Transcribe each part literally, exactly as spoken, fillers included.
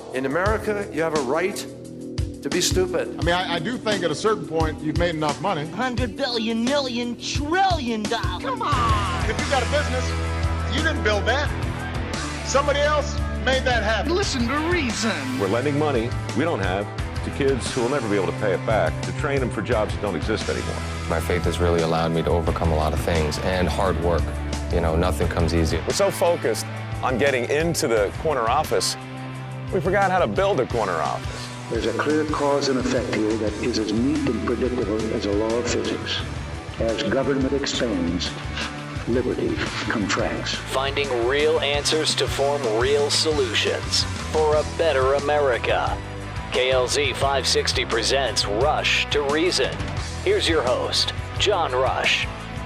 In America, you have a right to be stupid. I mean, I, I do think at a certain point you've made enough money. Hundred billion, million, trillion dollars. Come on! If you got a business, you didn't build that. Somebody else made that happen. Listen to reason. We're lending money we don't have to kids who will never be able to pay it back, to train them for jobs that don't exist anymore. My faith has really allowed me to overcome a lot of things, and hard work. You know, nothing comes easy. We're so focused on getting into the corner office, we forgot how to build a corner office. There's a clear cause and effect here that is as neat and predictable as a law of physics. As government expands, liberty contracts. Finding real answers to form real solutions for a better America. K L Z five sixty presents Rush to Reason. Here's your host, John Rush.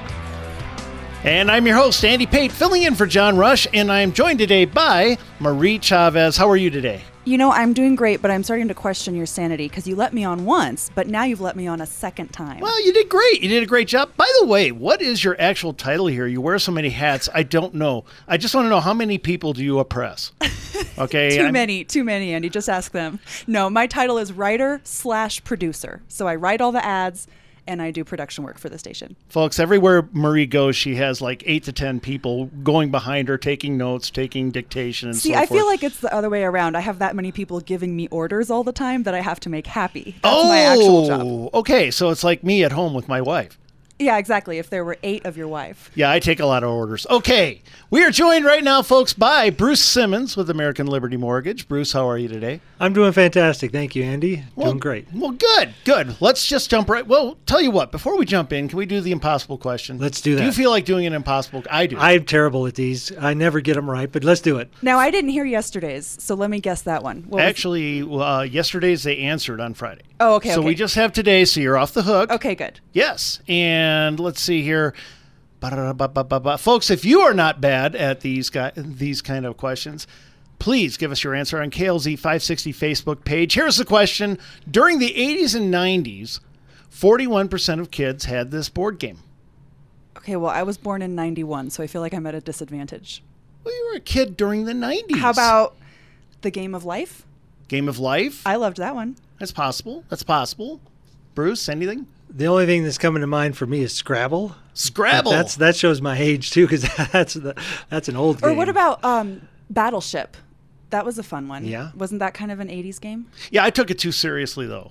And I'm your host, Andy Pate, filling in for John Rush, and I'm joined today by Marie Chavez. How are you today? You know, I'm doing great, but I'm starting to question your sanity because you let me on once, but now you've let me on a second time. Well, you did great. You did a great job. By the way, what is your actual title here? You wear so many hats. I don't know. I just want to know, how many people do you oppress? Okay. too I'm, many, too many, Andy. Just ask them. No, my title is writer slash producer. So I write all the ads and I do production work for the station. Folks, everywhere Marie goes, she has like eight to ten people going behind her, taking notes, taking dictation, and See, so I forth. feel like it's the other way around. I have that many people giving me orders all the time that I have to make happy. That's oh, my actual job. Okay, so it's like me at home with my wife. Yeah, exactly. If there were eight of your wife. Yeah, I take a lot of orders. Okay, we are joined right now, folks, by Bruce Simmons with American Liberty Mortgage. Bruce, how are you today? I'm doing fantastic. Thank you, Andy. Well, doing great. Well, good, good. Let's just jump right. Well, tell you what, before we jump in, can we do the impossible question? Let's do that. Do you feel like doing an impossible? I do. I'm terrible at these. I never get them right, but let's do it. Now, I didn't hear yesterday's, so let me guess that one. What was- Actually, uh, yesterday's they answered on Friday. Oh, okay, So okay. we just have today, so you're off the hook. Okay, good. Yes, and let's see here. Ba-da-da-ba-ba-ba-ba. Folks, if you are not bad at these guy, these kind of questions, please give us your answer on K L Z five sixty Facebook page. Here's the question. During the eighties and nineties, forty-one percent of kids had this board game. Okay, well, I was born in ninety-one, so I feel like I'm at a disadvantage. Well, you were a kid during the nineties. How about the Game of Life? Game of Life? I loved that one. That's possible. That's possible. Bruce, anything? The only thing that's coming to mind for me is Scrabble. Scrabble. But that's that shows my age too, because that's the, that's an old game. Or what about um, Battleship? That was a fun one. Yeah. Wasn't that kind of an eighties game? Yeah, I took it too seriously, though.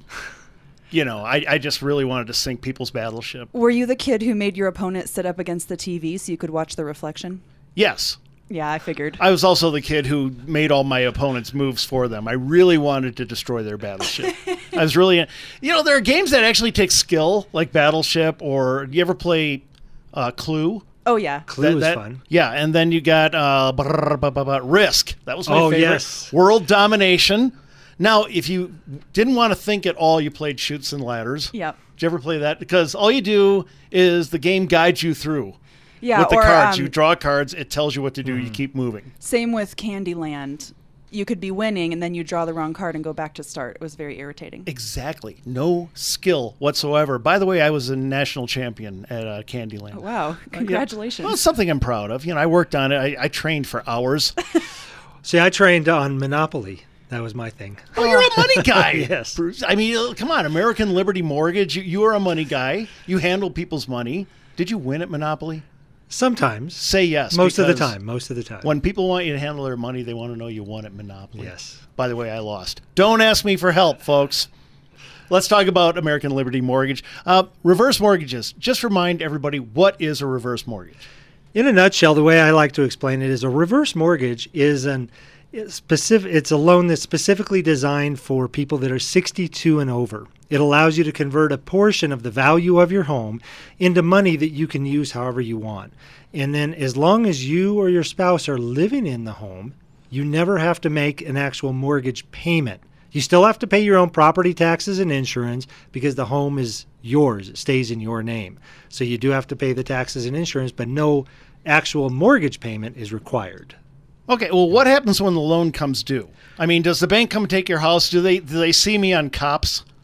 You know, I, I just really wanted to sink people's battleship. Were you the kid who made your opponent sit up against the T V so you could watch the reflection? Yes. Yeah, I figured. I was also the kid who made all my opponents' moves for them. I really wanted to destroy their battleship. I was really, you know, there are games that actually take skill, like Battleship, or you ever play uh, Clue? Oh, yeah. Clue That- is that- fun. Yeah, and then you got uh, brr, brr, brr, brr, Risk. That was my Oh, favorite. yes. World Domination. Now, if you didn't want to think at all, you played Chutes and Ladders. Yep. Did you ever play that? Because all you do is the game guides you through. Yeah, With the or, cards. um, You draw cards. It tells you what to do. You keep moving. Same with Candyland. You could be winning, and then you draw the wrong card and go back to start. It was very irritating. Exactly. No skill whatsoever. By the way, I was a national champion at uh, Candyland. Oh, wow. Congratulations. Well, it's something I'm proud of. You know, I worked on it. I, I trained for hours. See, I trained on Monopoly. That was my thing. Oh, you're a money guy. Yes. Bruce. I mean, uh, come on. American Liberty Mortgage. You, you are a money guy. You handle people's money. Did you win at Monopoly? Sometimes. Say yes. Most of the because time. Most of the time. When people want you to handle their money, they want to know you won at Monopoly. Yes. By the way, I lost. Don't ask me for help, folks. Let's talk about American Liberty Mortgage. Uh, reverse mortgages. Just remind everybody, what is a reverse mortgage? In a nutshell, the way I like to explain it is a reverse mortgage is an it's specific. It's a loan that's specifically designed for people that are sixty-two and over. It allows you to convert a portion of the value of your home into money that you can use however you want. And then as long as you or your spouse are living in the home, you never have to make an actual mortgage payment. You still have to pay your own property taxes and insurance because the home is yours. It stays in your name. So you do have to pay the taxes and insurance, but no actual mortgage payment is required. Okay, well, what happens when the loan comes due? I mean, does the bank come take your house? Do they do they see me on Cops?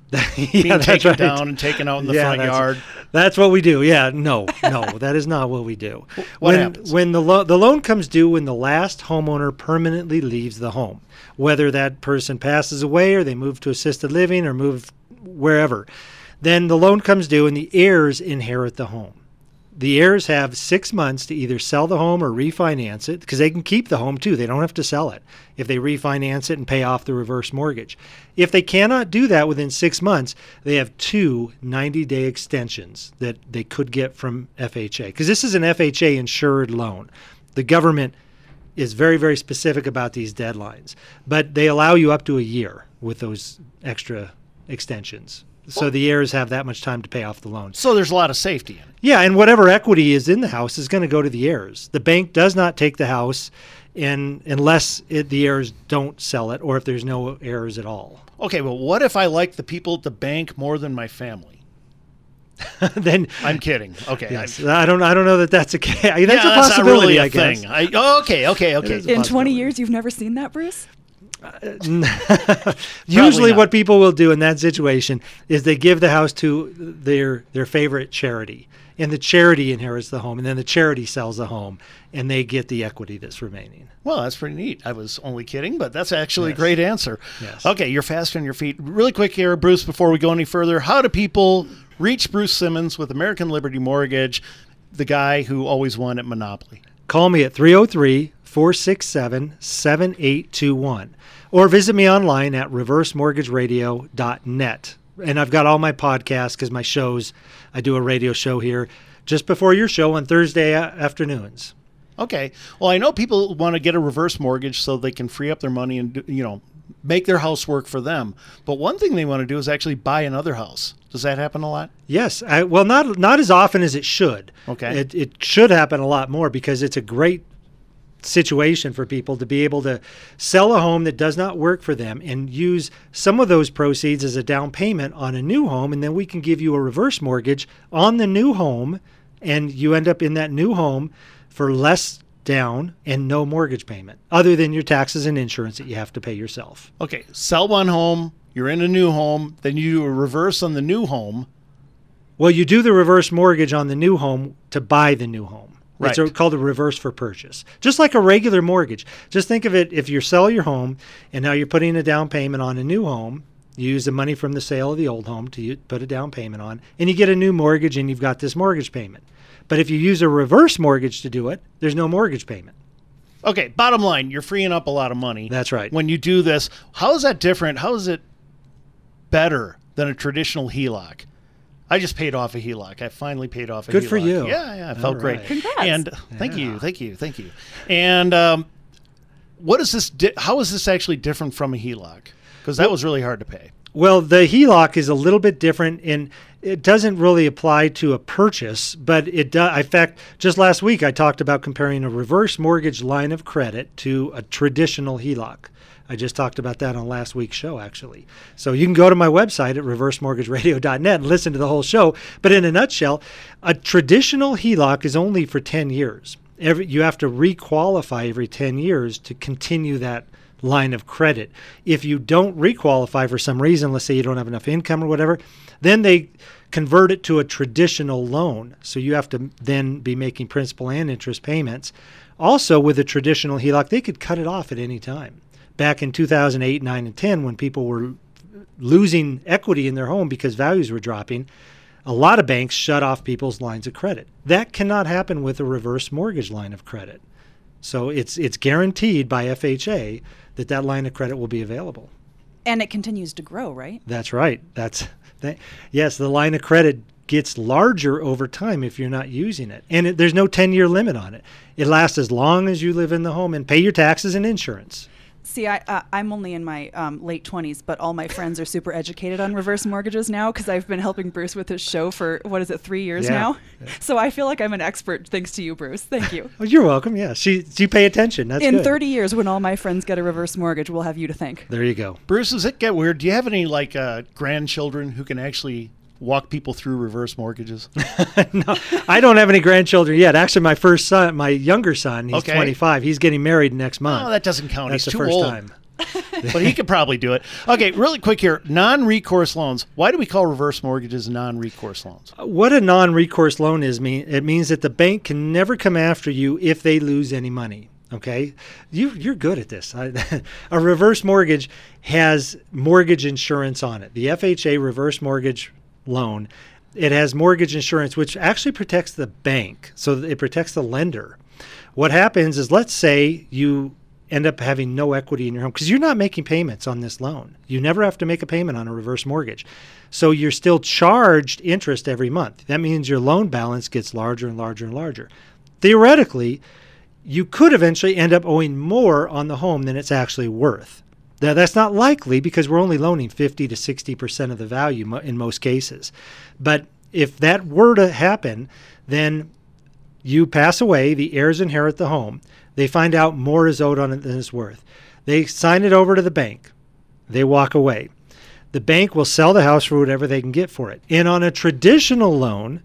being yeah, that's taken right. down and taken out in the Yeah, front that's- yard. That's what we do. Yeah, no, no, that is not what we do. What when, happens? When the, lo- the loan comes due when the last homeowner permanently leaves the home, whether that person passes away or they move to assisted living or move wherever, then the loan comes due and the heirs inherit the home. The heirs have six months to either sell the home or refinance it, because they can keep the home too. They don't have to sell it if they refinance it and pay off the reverse mortgage. If they cannot do that within six months, they have two ninety-day extensions that they could get from F H A, because this is an F H A insured loan. The government is very, very specific about these deadlines, but they allow you up to a year with those extra extensions. So the heirs have that much time to pay off the loan. So there's a lot of safety in it. Yeah, and whatever equity is in the house is going to go to the heirs. The bank does not take the house in, unless it, the heirs don't sell it or if there's no heirs at all. Okay, well, what if I like the people at the bank more than my family? Then I'm kidding. Okay. Yes, I don't. I don't know that that's a that's yeah, a that's possibility. not really a I guess. thing. I, oh, okay, okay, okay. In twenty years, you've never seen that, Bruce? Usually not. what people will do in that situation is they give the house to their their favorite charity, and the charity inherits the home, and then the charity sells the home, and they get the equity that's remaining. Well, that's pretty neat. I was only kidding, but that's actually Yes. a great answer. Yes. Okay, you're fast on your feet. Really quick here, Bruce, before we go any further, how do people reach Bruce Simmons with American Liberty Mortgage, the guy who always won at Monopoly? Call me at three oh three, four six seven, seven eight two one or visit me online at reverse mortgage radio dot net. And I've got all my podcasts because my shows, I do a radio show here just before your show on Thursday a- afternoons. Okay. Well, I know people want to get a reverse mortgage so they can free up their money and, do- you know, make their house work for them. But one thing they want to do is actually buy another house. Does that happen a lot? Yes. I, well, not not as often as it should. Okay. It, it should happen a lot more because it's a great situation for people to be able to sell a home that does not work for them and use some of those proceeds as a down payment on a new home, and then we can give you a reverse mortgage on the new home, and you end up in that new home for less down and no mortgage payment other than your taxes and insurance that you have to pay yourself. Okay. Sell one home, you're in a new home, then you do a reverse on the new home. Well, you do the reverse mortgage on the new home to buy the new home. It's Right. a, called a reverse for purchase. Just like a regular mortgage. Just think of it, if you sell your home and now you're putting a down payment on a new home, you use the money from the sale of the old home to u- put a down payment on, and you get a new mortgage and you've got this mortgage payment. But if you use a reverse mortgage to do it, there's no mortgage payment. Okay. Bottom line, you're freeing up a lot of money. That's right. When you do this, how is that different? How is it better than a traditional H E L O C? I just paid off a H E L O C. I finally paid off a Good H E L O C. for you. Yeah, yeah, I All felt right. great. Congrats. And thank Yeah. you, thank you, thank you. And um, what is this? Di- how is this actually different from a H E L O C? Because that was really hard to pay. Well, the H E L O C is a little bit different, and it doesn't really apply to a purchase, but it does. In fact, just last week I talked about comparing a reverse mortgage line of credit to a traditional H E L O C. I just talked about that on last week's show, actually. So you can go to my website at reverse mortgage radio dot net and listen to the whole show. But in a nutshell, a traditional H E L O C is only for ten years. Every, you have to requalify every ten years to continue that line of credit. If you don't requalify for some reason, let's say you don't have enough income or whatever, then they convert it to a traditional loan. So you have to then be making principal and interest payments. Also, with a traditional H E L O C, they could cut it off at any time. Back in two thousand eight, nine, and ten, when people were losing equity in their home because values were dropping, a lot of banks shut off people's lines of credit. That cannot happen with a reverse mortgage line of credit. So it's it's guaranteed by F H A that that line of credit will be available. And it continues to grow, right? That's right. That's that, yes, the line of credit gets larger over time if you're not using it. And it, there's no ten-year limit on it. It lasts as long as you live in the home and pay your taxes and insurance. See, I, uh, I'm only in my um, late twenties, but all my friends are super educated on reverse mortgages now because I've been helping Bruce with his show for, what is it, three years Yeah. now? So I feel like I'm an expert thanks to you, Bruce. Thank you. Oh, you're welcome. Yeah, she, you pay attention. That's in good. thirty years, when all my friends get a reverse mortgage, we'll have you to thank. There you go. Bruce, does it get weird? Do you have any like uh, grandchildren who can actually walk people through reverse mortgages? No, I don't have any grandchildren yet. Actually, my first son, my younger son, he's Okay. twenty-five. He's getting married next month. Oh, that doesn't count. That's He's the too first old. time. but he could probably do it. Okay, really quick here. Non-recourse loans. Why do we call reverse mortgages non-recourse loans? What a non-recourse loan is, mean it means that the bank can never come after you if they lose any money. Okay, you, you're good at this. I, a reverse mortgage has mortgage insurance on it. The F H A reverse mortgage loan, it has mortgage insurance, which actually protects the bank. So it protects the lender. What happens is, let's say you end up having no equity in your home because you're not making payments on this loan. You never have to make a payment on a reverse mortgage. So you're still charged interest every month. That means your loan balance gets larger and larger and larger. Theoretically, you could eventually end up owing more on the home than it's actually worth. Now, that's not likely because we're only loaning fifty to sixty percent of the value mo- in most cases. But if that were to happen, then you pass away, the heirs inherit the home. They find out more is owed on it than it's worth. They sign it over to the bank. They walk away. The bank will sell the house for whatever they can get for it. And on a traditional loan,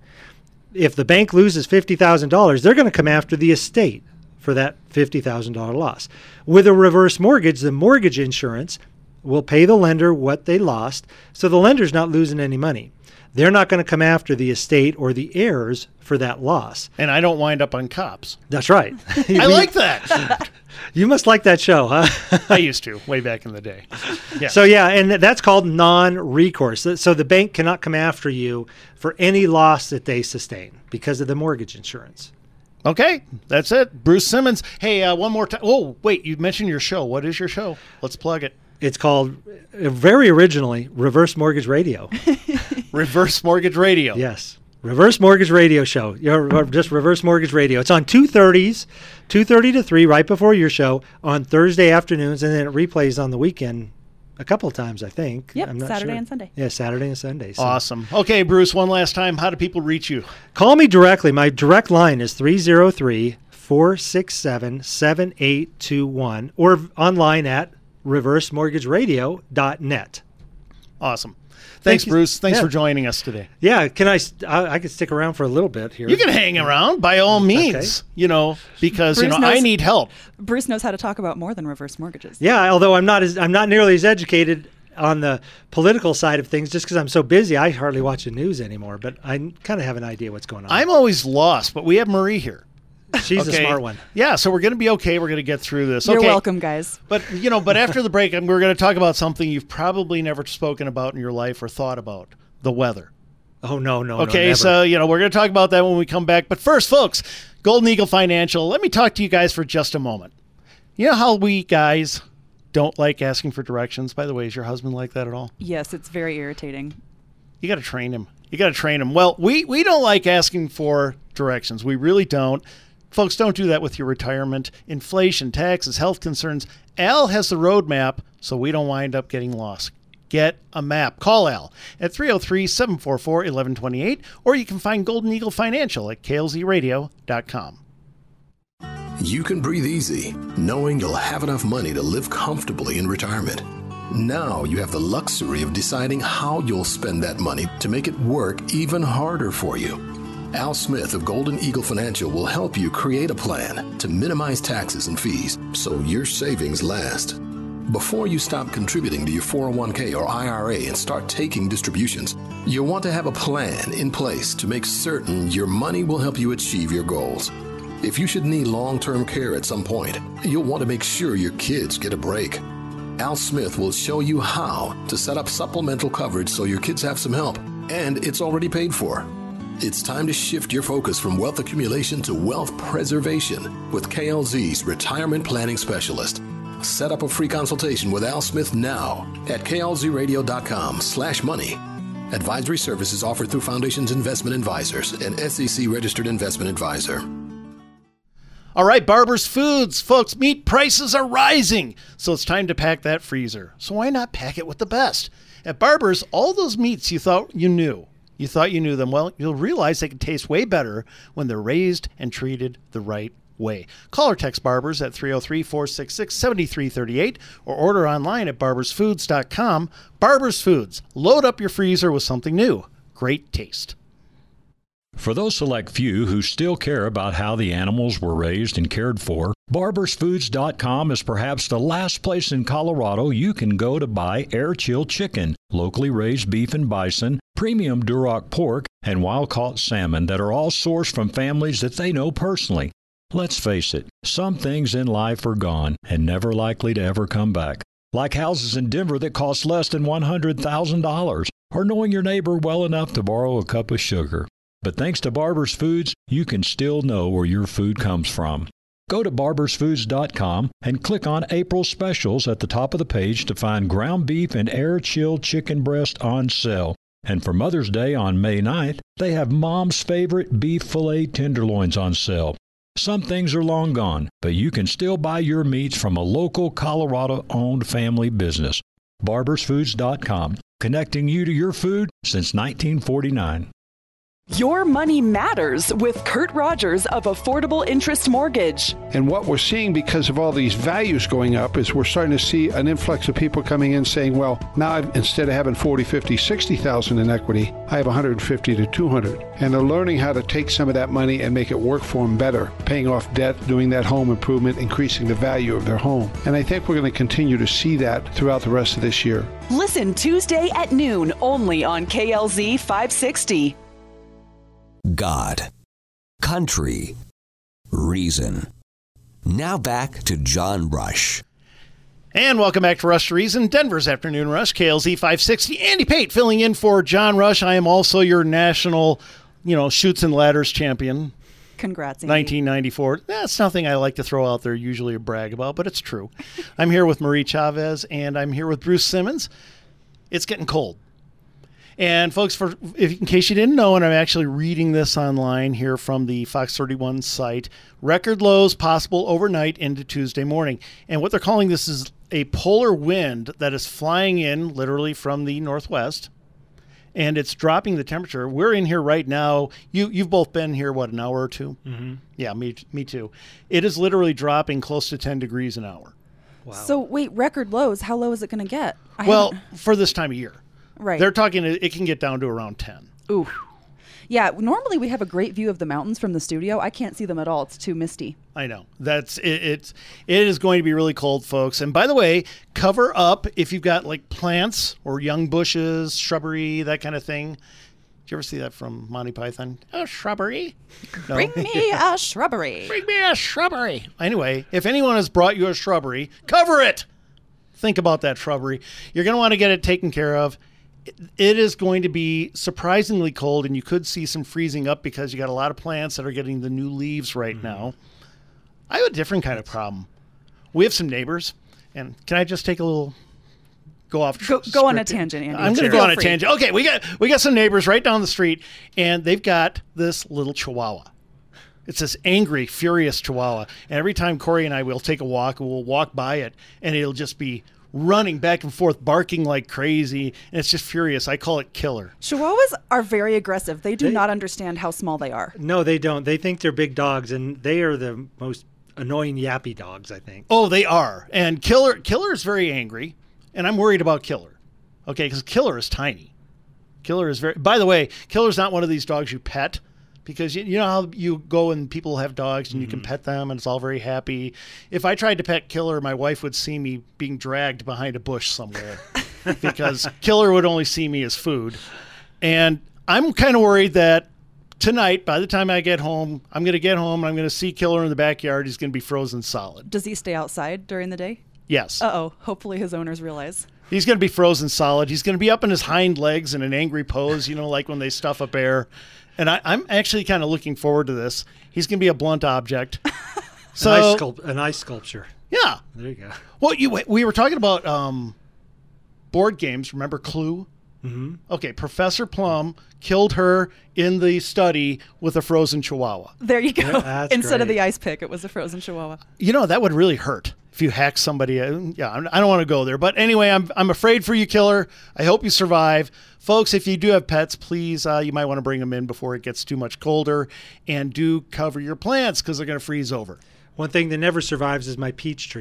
if the bank loses fifty thousand dollars, they're going to come after the estate for that fifty thousand dollars loss. With a reverse mortgage, the mortgage insurance will pay the lender what they lost, so the lender's not losing any money. They're not going to come after the estate or the heirs for that loss. And I don't wind up on Cops. That's right. I like that. You must like that show, huh? I used to, way back in the day. Yeah. So, yeah, and that's called non-recourse. So the bank cannot come after you for any loss that they sustain because of the mortgage insurance. Okay, that's it. Bruce Simmons. Hey, uh, one more time. Oh, wait, you mentioned your show. What is your show? Let's plug it. It's called, uh, very originally, Reverse Mortgage Radio. Reverse Mortgage Radio. Yes. Reverse Mortgage Radio Show. You're just Reverse Mortgage Radio. It's on two thirties, two thirty to three, right before your show, on Thursday afternoons, and then it replays on the weekend a couple of times, I think. Yep, I'm not Saturday sure. and Sunday. Yeah, Saturday and Sunday. So. Awesome. Okay, Bruce, one last time. How do people reach you? Call me directly. My direct line is three oh three, four six seven, seven eight two one or online at reverse mortgage radio dot net. Awesome. Thanks, Thank Bruce. Thanks yeah. for joining us today. Yeah, can I, I? I could stick around for a little bit here. You can hang around by all means. Okay. You know, because Bruce you know knows, I need help. Bruce knows how to talk about more than reverse mortgages. Yeah, although I'm not as I'm not nearly as educated on the political side of things, just because I'm so busy. I hardly watch the news anymore, but I kind of have an idea what's going on. I'm always lost, but we have Marie here. She's okay. a smart one. Yeah, so we're going to be okay. We're going to get through this. You're okay. welcome, guys. But, you know, but after the break, we're going to talk about something you've probably never spoken about in your life or thought about, the weather. Oh, no, no, okay, no, never. So, you know, we're going to talk about that when we come back. But first, folks, Golden Eagle Financial, let me talk to you guys for just a moment. You know how we guys don't like asking for directions? By the way, is your husband like that at all? Yes, it's very irritating. You got to train him. You got to train him. Well, we, we don't like asking for directions. We really don't. Folks, don't do that with your retirement, inflation, taxes, health concerns. Al has the roadmap, so we don't wind up getting lost. Get a map. Call Al at three oh three, seven four four, one one two eight, or you can find Golden Eagle Financial at K L Z radio dot com. You can breathe easy, knowing you'll have enough money to live comfortably in retirement. Now you have the luxury of deciding how you'll spend that money to make it work even harder for you. Al Smith of Golden Eagle Financial will help you create a plan to minimize taxes and fees so your savings last. Before you stop contributing to your four oh one k or I R A and start taking distributions, you'll want to have a plan in place to make certain your money will help you achieve your goals. If you should need long-term care at some point, you'll want to make sure your kids get a break. Al Smith will show you how to set up supplemental coverage so your kids have some help, and it's already paid for. It's time to shift your focus from wealth accumulation to wealth preservation with K L Z's Retirement Planning Specialist. Set up a free consultation with Al Smith now at K L Z radio dot com slash money. Advisory services offered through Foundations Investment Advisors, an S E C registered investment advisor. All right, Barber's Foods. Folks, meat prices are rising, so it's time to pack that freezer. So why not pack it with the best? At Barber's, all those meats you thought you knew, you thought you knew them well, you'll realize they can taste way better when they're raised and treated the right way. Call or text Barber's at three oh three, four six six, seven three three eight or order online at barbers foods dot com. Barber's Foods. Load up your freezer with something new. Great taste. For those select few who still care about how the animals were raised and cared for, Barbers Foods dot com is perhaps the last place in Colorado you can go to buy air-chilled chicken, locally raised beef and bison, premium Duroc pork, and wild-caught salmon that are all sourced from families that they know personally. Let's face it, some things in life are gone and never likely to ever come back. Like houses in Denver that cost less than one hundred thousand dollars, or knowing your neighbor well enough to borrow a cup of sugar. But thanks to Barbers Foods, you can still know where your food comes from. Go to Barbers Foods dot com and click on April Specials at the top of the page to find ground beef and air-chilled chicken breast on sale. And for Mother's Day on May ninth, they have Mom's favorite beef filet tenderloins on sale. Some things are long gone, but you can still buy your meats from a local Colorado-owned family business. Barbers Foods dot com, connecting you to your food since nineteen forty-nine. Your money matters with Kurt Rogers of Affordable Interest Mortgage. And what we're seeing because of all these values going up is we're starting to see an influx of people coming in saying, well, now I've, instead of having forty, fifty, sixty thousand in equity, I have one hundred fifty to two hundred. And they're learning how to take some of that money and make it work for them better, paying off debt, doing that home improvement, increasing the value of their home. And I think we're going to continue to see that throughout the rest of this year. Listen Tuesday at noon only on K L Z five sixty. God, country, reason. Now back to John Rush. And welcome back to Rush to Reason, Denver's Afternoon Rush, K L Z five sixty. Andy Pate filling in for John Rush. I am also your national, you know, shoots and ladders champion. Congrats, Andy. nineteen ninety-four. That's nothing I like to throw out there, usually a brag about, but it's true. I'm here with Marie Chavez, and I'm here with Bruce Simmons. It's getting cold. And folks, for if, in case you didn't know, and I'm actually reading this online here from the Fox thirty-one site, record lows possible overnight into Tuesday morning. And what they're calling this is a polar wind that is flying in literally from the northwest, and it's dropping the temperature. We're in here right now. You, you've both been here, what, an hour or two? Mm-hmm. Yeah, me, me too. It is literally dropping close to ten degrees an hour. Wow. So wait, record lows, how low is it going to get? I well, haven't... for this time of year. Right. They're talking, it can get down to around ten. Ooh. Yeah, normally we have a great view of the mountains from the studio. I can't see them at all. It's too misty. I know. That's it, it's it is going to be really cold, folks. And by the way, cover up if you've got like plants or young bushes, shrubbery, that kind of thing. Did you ever see that from Monty Python? A shrubbery? No? Bring me a shrubbery. Bring me a shrubbery. Anyway, if anyone has brought you a shrubbery, cover it. Think about that shrubbery. You're going to want to get it taken care of. It is going to be surprisingly cold, and you could see some freezing up because you got a lot of plants that are getting the new leaves right mm-hmm. now. I have a different kind of problem. We have some neighbors, and can I just take a little go off? Go, go on a tangent, Andy. I'm going to go on a tangent. Okay, we got we got some neighbors right down the street, and they've got this little Chihuahua. It's this angry, furious Chihuahua, and every time Corey and I will take a walk, we'll walk by it, and it'll just be running back and forth, barking like crazy, and it's just furious. I call it Killer. Chihuahuas are very aggressive. They do They- not understand how small they are. No, they don't. They think they're big dogs, and they are the most annoying yappy dogs, I think. Oh, they are. And Killer Killer is very angry, and I'm worried about Killer. Okay, because Killer is tiny. Killer is very... By the way, Killer's not one of these dogs you pet, because you, you know how you go and people have dogs and you can pet them and it's all very happy. If I tried to pet Killer, my wife would see me being dragged behind a bush somewhere because Killer would only see me as food. And I'm kind of worried that tonight, by the time I get home, I'm going to get home and I'm going to see Killer in the backyard. He's going to be frozen solid. Does he stay outside during the day? Yes. Uh-oh. Hopefully his owners realize. He's going to be frozen solid. He's going to be up in his hind legs in an angry pose, you know, like when they stuff a bear. And I, I'm actually kind of looking forward to this. He's going to be a blunt object. So, an, ice sculpt- an ice sculpture. Yeah. There you go. Well, you we were talking about um, board games. Remember Clue? Mm-hmm. Okay, Professor Plum killed her in the study with a frozen Chihuahua. There you go. Yeah, Instead great. of the ice pick, it was a frozen Chihuahua. You know, that would really hurt if you hack somebody. Yeah, I don't want to go there. But anyway, I'm I'm afraid for you, Killer. I hope you survive. Folks, if you do have pets, please, uh, you might want to bring them in before it gets too much colder. And do cover your plants because they're going to freeze over. One thing that never survives is my peach tree.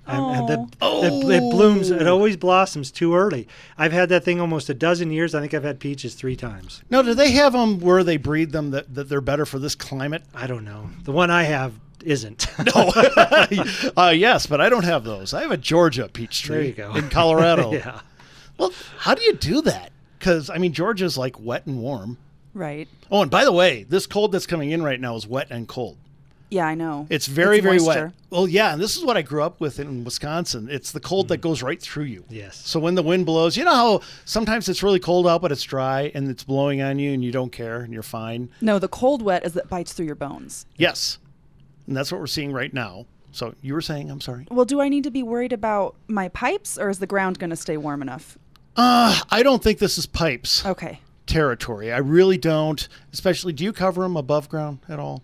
And, and the, oh. it, it blooms. It always blossoms too early. I've had that thing almost a dozen years. I think I've had peaches three times. Now, do they have them where they breed them that, that they're better for this climate? I don't know. The one I have isn't. No. uh, yes, but I don't have those. I have a Georgia peach tree there you go. in Colorado. Yeah. Well, how do you do that? Because, I mean, Georgia's like wet and warm. Right. Oh, and by the way, this cold that's coming in right now is wet and cold. Yeah, I know. It's very, it's very moisture. wet. Well, yeah, and this is what I grew up with in Wisconsin. It's the cold mm. that goes right through you. Yes. So when the wind blows, you know how sometimes it's really cold out, but it's dry, and it's blowing on you, and you don't care, and you're fine? No, the cold wet is that bites through your bones. Yes. And that's what we're seeing right now. So you were saying, I'm sorry. Well, do I need to be worried about my pipes, or is the ground going to stay warm enough? Uh, I don't think this is pipes. Okay. Territory. I really don't. Especially, do you cover them above ground at all?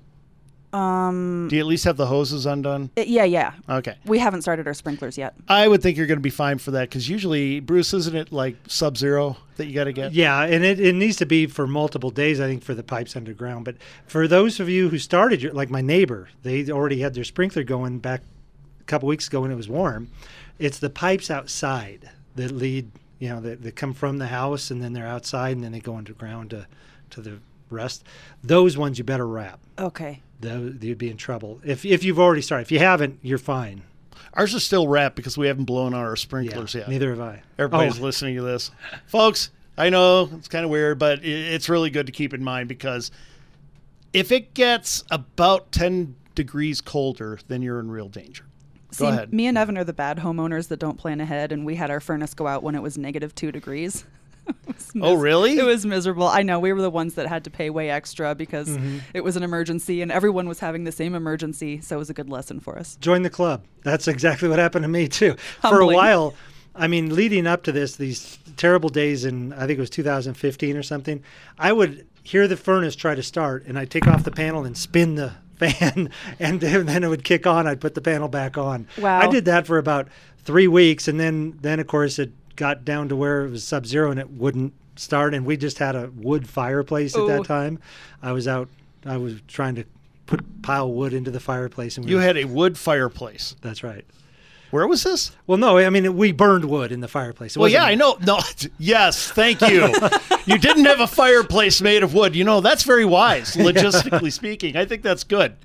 Um, Do you at least have the hoses undone? It, yeah, yeah. Okay. We haven't started our sprinklers yet. I would think you're going to be fine for that because usually, Bruce, isn't it like sub-zero that you got to get? Yeah, and it, it needs to be for multiple days, I think, for the pipes underground. But for those of you who started, your, like my neighbor, they already had their sprinkler going back a couple weeks ago when it was warm. It's the pipes outside that lead, you know, that, that come from the house and then they're outside and then they go underground to, to the rest. Those ones you better wrap. Okay. Those, you'd be in trouble. If if you've already started. If you haven't, you're fine. Ours is still wrapped because we haven't blown out our sprinklers yeah, yet. Neither have I. Everybody's oh. listening to this. Folks, I know it's kind of weird, but it's really good to keep in mind because if it gets about ten degrees colder, then you're in real danger. See, Go ahead. Me and Evan are the bad homeowners that don't plan ahead, and we had our furnace go out when it was negative two degrees. Oh, really? It was miserable. I know. We were the ones that had to pay way extra because mm-hmm. it was an emergency, and everyone was having the same emergency, so it was a good lesson for us. Join the club. That's exactly what happened to me, too. Humbling. For a while, I mean, leading up to this, these terrible days in, I think it was two thousand fifteen or something, I would hear the furnace try to start, and I'd take off the panel and spin the fan, and then it would kick on. I'd put the panel back on. Wow. I did that for about three weeks, and then, then of course, it got down to where it was sub-zero and it wouldn't start, and we just had a wood fireplace at Ooh. that time. I was out, I was trying to put pile wood into the fireplace. And we you were, had a wood fireplace. That's right. Where was this? Well, no, I mean, we burned wood in the fireplace. It well, yeah, I know. No, yes, thank you. You didn't have a fireplace made of wood. You know, that's very wise, logistically speaking. I think that's good.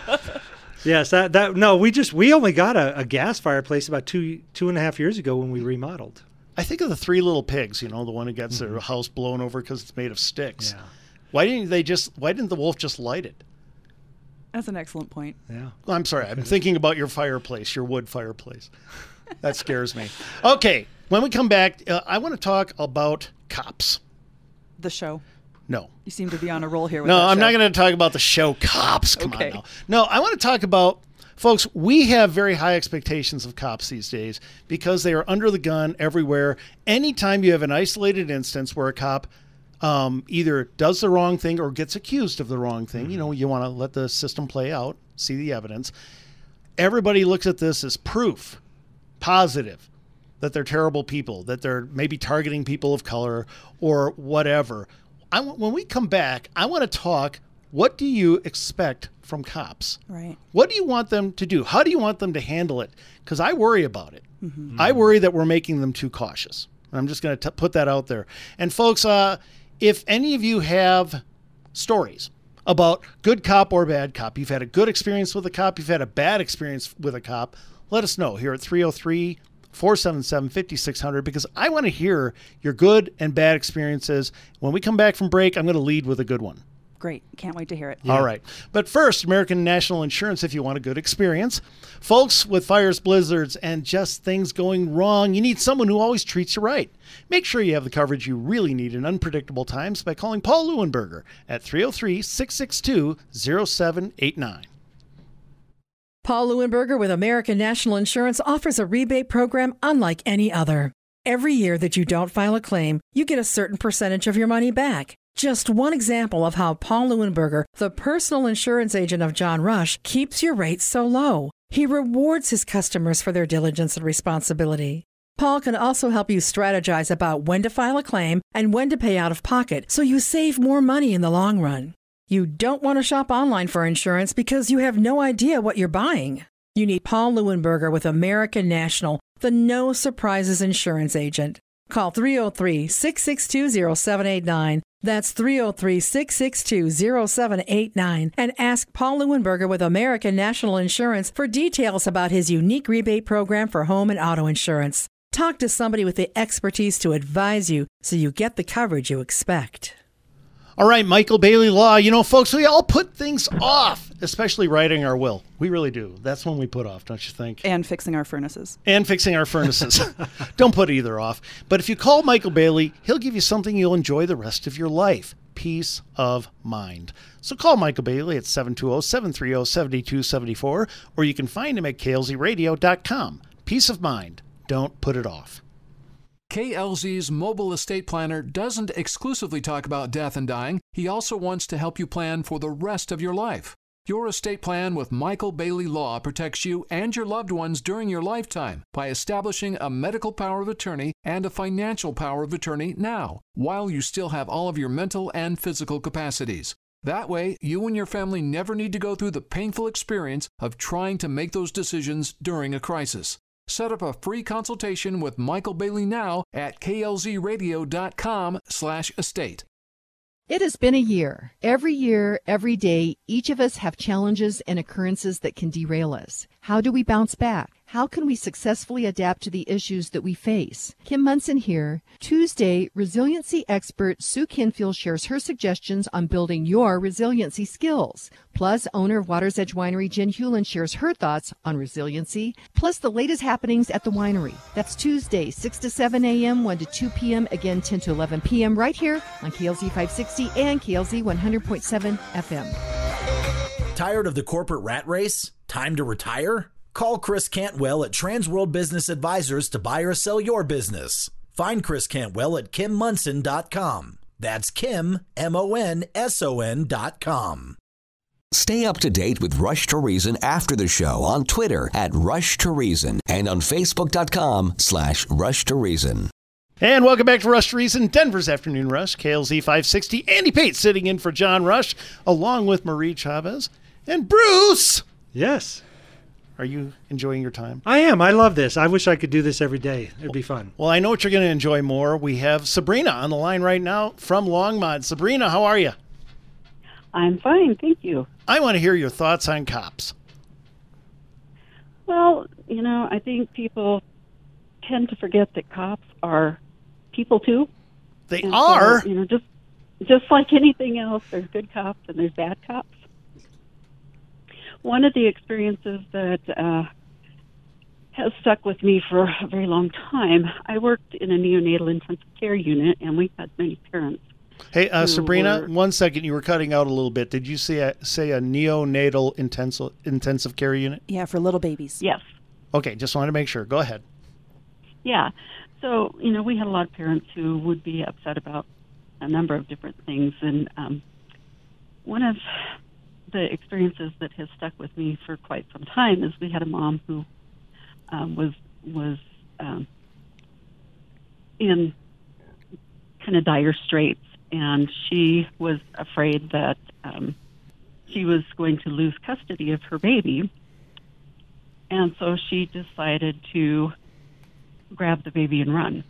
Yes, that, that no, we just, we only got a, a gas fireplace about two, two and a half years ago when we remodeled. I think of the Three Little Pigs, you know, the one who gets mm-hmm. their house blown over because it's made of sticks. Yeah. Why didn't they just, why didn't the wolf just light it? That's an excellent point. Yeah. Well, I'm sorry. I'm thinking about your fireplace, your wood fireplace. That scares me. Okay. When we come back, uh, I want to talk about Cops. The show. No. You seem to be on a roll here with No, that I'm show. not going to talk about the show Cops. Come okay. on now. No, I want to talk about, folks, we have very high expectations of cops these days because they are under the gun everywhere. Anytime you have an isolated instance where a cop um, either does the wrong thing or gets accused of the wrong thing, mm-hmm. you know, you want to let the system play out, see the evidence. Everybody looks at this as proof, positive, that they're terrible people, that they're maybe targeting people of color or whatever. I, when we come back, I want to talk, what do you expect from cops? Right. What do you want them to do? How do you want them to handle it? Because I worry about it. Mm-hmm. I worry that we're making them too cautious. I'm just going to put that out there. And folks, uh, if any of you have stories about good cop or bad cop, you've had a good experience with a cop, you've had a bad experience with a cop, let us know here at three oh three, four seven seven, five six zero zero because I want to hear your good and bad experiences. When we come back from break, I'm going to lead with a good one. Great. Can't wait to hear it. Yeah. All right. But first, American National Insurance, if you want a good experience. Folks, with fires, blizzards, and just things going wrong, you need someone who always treats you right. Make sure you have the coverage you really need in unpredictable times by calling Paul Leuenberger at three oh three, six six two, oh seven eight nine. Paul Leuenberger with American National Insurance offers a rebate program unlike any other. Every year that you don't file a claim, you get a certain percentage of your money back. Just one example of how Paul Leuenberger, the personal insurance agent of John Rush, keeps your rates so low. He rewards his customers for their diligence and responsibility. Paul can also help you strategize about when to file a claim and when to pay out of pocket so you save more money in the long run. You don't want to shop online for insurance because you have no idea what you're buying. You need Paul Leuenberger with American National, the no surprises insurance agent. Call three oh three, six six two, oh seven eight nine. That's three oh three, six six two, oh seven eight nine. And ask Paul Leuenberger with American National Insurance for details about his unique rebate program for home and auto insurance. Talk to somebody with the expertise to advise you so you get the coverage you expect. All right, Michael Bailey Law. You know, folks, we all put things off, especially writing our will. We really do. That's when we put off, don't you think? And fixing our furnaces. And fixing our furnaces. Don't put either off. But if you call Michael Bailey, he'll give you something you'll enjoy the rest of your life. Peace of mind. So call Michael Bailey at seven two zero, seven three zero, seven two seven four, or you can find him at K L Z radio dot com. Peace of mind. Don't put it off. K L Z's mobile estate planner doesn't exclusively talk about death and dying. He also wants to help you plan for the rest of your life. Your estate plan with Michael Bailey Law protects you and your loved ones during your lifetime by establishing a medical power of attorney and a financial power of attorney now, while you still have all of your mental and physical capacities. That way, you and your family never need to go through the painful experience of trying to make those decisions during a crisis. Set up a free consultation with Michael Bailey now at K L Z radio dot com slash estate. It has been a year. Every year, every day, each of us have challenges and occurrences that can derail us. How do we bounce back? How can we successfully adapt to the issues that we face? Kim Munson here. Tuesday, resiliency expert Sue Kinfield shares her suggestions on building your resiliency skills. Plus, owner of Water's Edge Winery, Jen Hewlin, shares her thoughts on resiliency, plus the latest happenings at the winery. That's Tuesday, six to seven a.m., one to two p.m., again ten to eleven p.m., right here on K L Z five sixty and K L Z one hundred point seven F M. Tired of the corporate rat race? Time to retire? Call Chris Cantwell at Transworld Business Advisors to buy or sell your business. Find Chris Cantwell at kim munson dot com. That's Kim, M O N S O N dot com. Stay up to date with Rush to Reason after the show on Twitter at Rush to Reason and on Facebook dot com slash Rush to Reason. And welcome back to Rush to Reason, Denver's Afternoon Rush, K L Z five sixty. Andy Pate sitting in for John Rush, along with Marie Chavez. And Bruce! Yes. Are you enjoying your time? I am. I love this. I wish I could do this every day. It'd be fun. Well, I know what you're going to enjoy more. We have Sabrina on the line right now from Longmont. Sabrina, how are you? I'm fine, thank you. I want to hear your thoughts on cops. Well, you know, I think people tend to forget that cops are people too. They and are? So, you know, just just like anything else, there's good cops and there's bad cops. One of the experiences that uh, has stuck with me for a very long time, I worked in a neonatal intensive care unit, and we had many parents. Hey, uh, who Sabrina, were, one second. You were cutting out a little bit. Did you say a, say a neonatal intensive intensive care unit? Yeah, for little babies. Yes. Okay, just wanted to make sure. Go ahead. Yeah. So, you know, we had a lot of parents who would be upset about a number of different things, and um, one of the experiences that has stuck with me for quite some time is we had a mom who um, was was um, in kind of dire straits, and she was afraid that um, she was going to lose custody of her baby, and so she decided to grab the baby and run.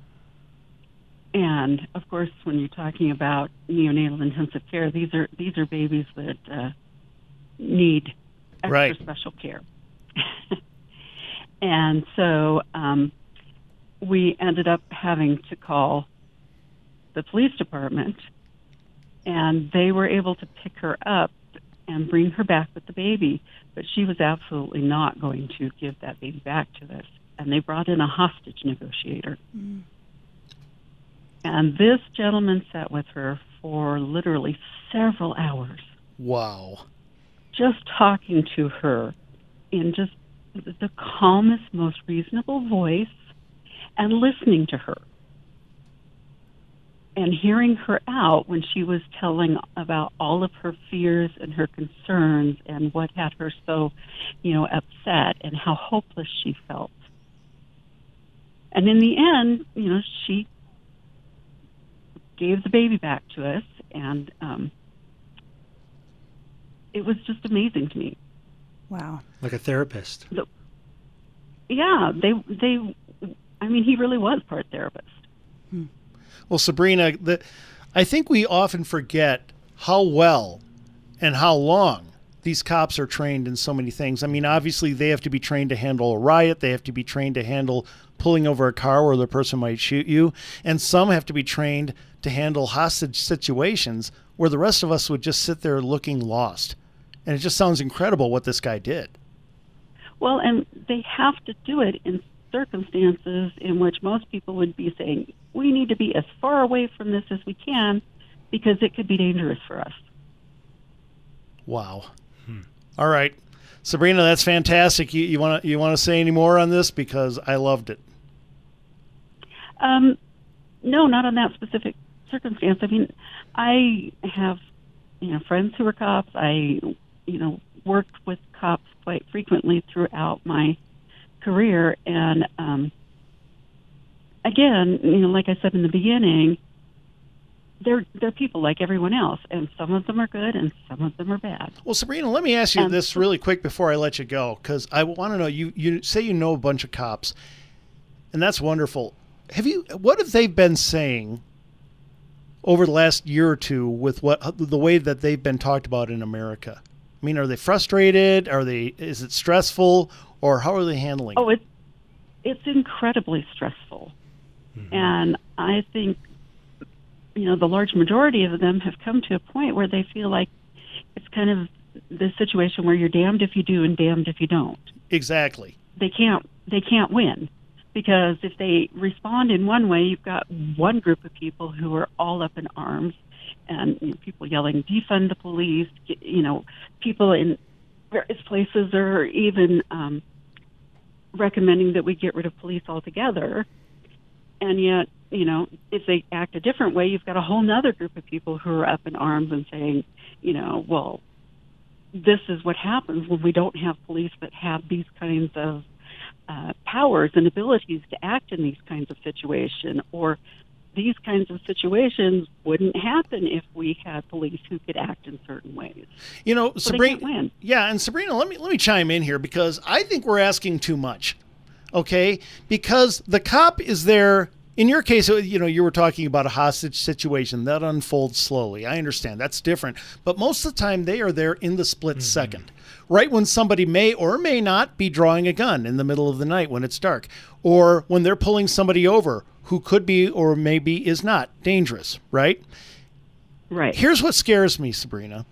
And of course, when you're talking about neonatal intensive care, these are these are babies that uh, need extra right. special care. And so um, we ended up having to call the police department, and they were able to pick her up and bring her back with the baby. But she was absolutely not going to give that baby back to us. And they brought in a hostage negotiator. Mm. And this gentleman sat with her for literally several hours. Wow. Just talking to her in just the calmest, most reasonable voice and listening to her. And hearing her out when she was telling about all of her fears and her concerns and what had her so, you know, upset and how hopeless she felt. And in the end, you know, she gave the baby back to us, and um, it was just amazing to me. Wow. Like a therapist. The, yeah, they they. I mean, he really was part therapist. Hmm. Well, Sabrina, the, I think we often forget how well and how long these cops are trained in so many things. I mean, obviously, they have to be trained to handle a riot. They have to be trained to handle pulling over a car where the person might shoot you. And some have to be trained to handle hostage situations where the rest of us would just sit there looking lost. And it just sounds incredible what this guy did. Well, and they have to do it in circumstances in which most people would be saying, we need to be as far away from this as we can because it could be dangerous for us. Wow. Hmm. All right. Sabrina, that's fantastic. You, you want to you want to say any more on this? Because I loved it. Um, no, not on that specific circumstance. I mean, I have, you know, friends who are cops. I, you know, worked with cops quite frequently throughout my career. And, um, again, you know, like I said in the beginning, they're they're people like everyone else, and some of them are good and some of them are bad. Well, Sabrina, let me ask you and, this really quick before I let you go, because I want to know, you, you say you know a bunch of cops, and that's wonderful. Have you? What have they been saying over the last year or two with what the way that they've been talked about in America? I mean, are they frustrated? Are they? Is it stressful, or how are they handling oh, it? it's it's incredibly stressful, mm-hmm. and I think, you know, the large majority of them have come to a point where they feel like it's kind of the situation where you're damned if you do and damned if you don't. Exactly. They can't they can't win, because if they respond in one way, you've got one group of people who are all up in arms, and you know, people yelling, defund the police, you know, people in various places are even um, recommending that we get rid of police altogether. And yet, you know, if they act a different way, you've got a whole other group of people who are up in arms and saying, you know, well, this is what happens when we don't have police that have these kinds of uh, powers and abilities to act in these kinds of situations, or these kinds of situations wouldn't happen if we had police who could act in certain ways. You know, so Sabrina, yeah, and Sabrina, let me let me chime in here, because I think we're asking too much. Okay, because the cop is there. In your case, you know, you were talking about a hostage situation that unfolds slowly. I understand that's different, but most of the time they are there in the split mm-hmm. second, right when somebody may or may not be drawing a gun in the middle of the night when it's dark, or when they're pulling somebody over who could be or maybe is not dangerous, right? Right. Here's what scares me, Sabrina.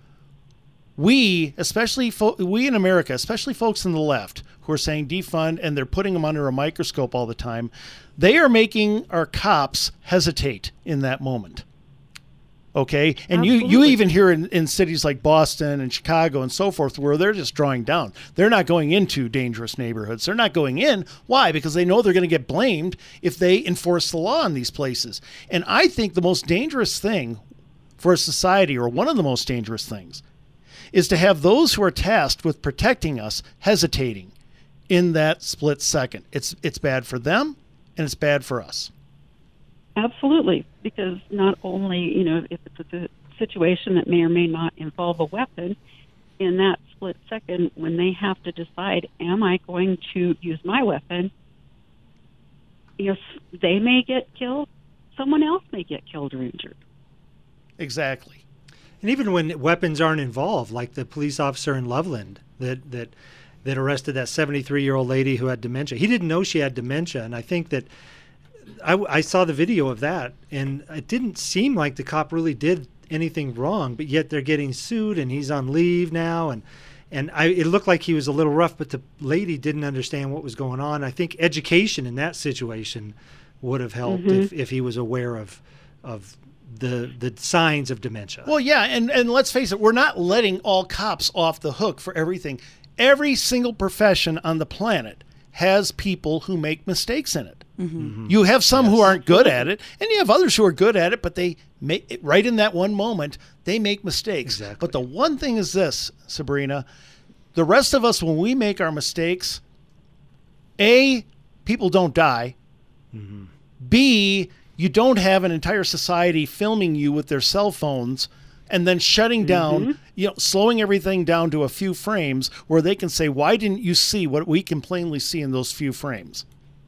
We, especially fo- we in America, especially folks on the left who are saying defund and they're putting them under a microscope all the time, they are making our cops hesitate in that moment. Okay? And you, you even hear in, in cities like Boston and Chicago and so forth where they're just drawing down. They're not going into dangerous neighborhoods. They're not going in. Why? Because they know they're going to get blamed if they enforce the law in these places. And I think the most dangerous thing for a society, or one of the most dangerous things, is to have those who are tasked with protecting us hesitating in that split second. It's it's bad for them, and it's bad for us. Absolutely, because not only, you know, if it's a situation that may or may not involve a weapon, in that split second when they have to decide, am I going to use my weapon, if they may get killed, someone else may get killed or injured. Exactly. And even when weapons aren't involved, like the police officer in Loveland that that that arrested that seventy-three-year-old lady who had dementia. He didn't know she had dementia, and I think that I, I saw the video of that, and it didn't seem like the cop really did anything wrong, but yet they're getting sued, and he's on leave now, and and I, it looked like he was a little rough, but the lady didn't understand what was going on. I think education in that situation would have helped mm-hmm. if, if he was aware of of the the signs of dementia. Well, yeah, and, and let's face it, we're not letting all cops off the hook for everything. Every single profession on the planet has people who make mistakes in it. Mm-hmm. Mm-hmm. You have some yes. who aren't good at it, and you have others who are good at it, but they make it right in that one moment, they make mistakes. Exactly. But the one thing is this, Sabrina, the rest of us, when we make our mistakes, A, people don't die. Mm-hmm. B, you don't have an entire society filming you with their cell phones and then shutting down, Mm-hmm. you know, slowing everything down to a few frames where they can say, why didn't you see what we can plainly see in those few frames?